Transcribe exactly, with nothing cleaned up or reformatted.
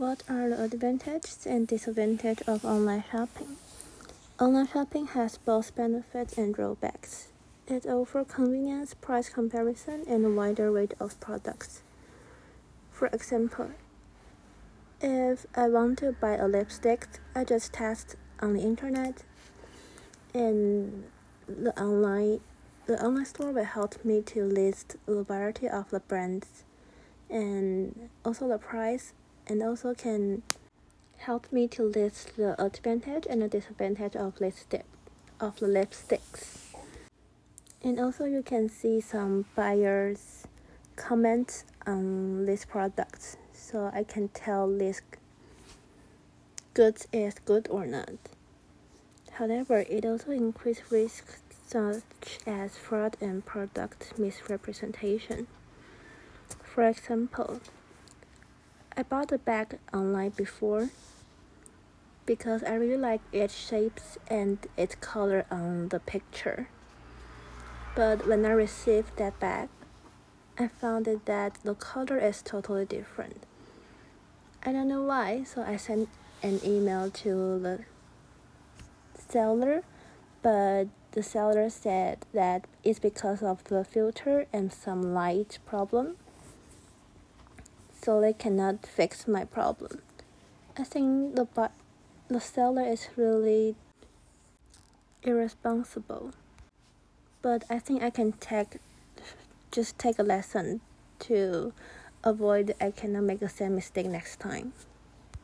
What are the advantages and disadvantages of online shopping? Online shopping has both benefits and drawbacks. It offers convenience, price comparison, and a wider range of products. For example, if I want to buy a lipstick, I just test on the internet, and the online the online store will help me to list the variety of the brands and also the price, and also can help me to list the advantage and the disadvantage of lipstick of the lipsticks. And also you can see some buyers comments on these products, so I can tell this goods is good or not. However, it also increases risks such as fraud and product misrepresentation. For example, I bought a bag online before because I really like its shapes and its color on the picture. But when I received that bag, I found it that the color is totally different. I don't know why, so I sent an email to the seller, but the seller said that it's because of the filter and some light problem, so they cannot fix my problem. I think the bu- the seller is really irresponsible, but I think I can take just take a lesson to avoid I cannot make the same mistake next time.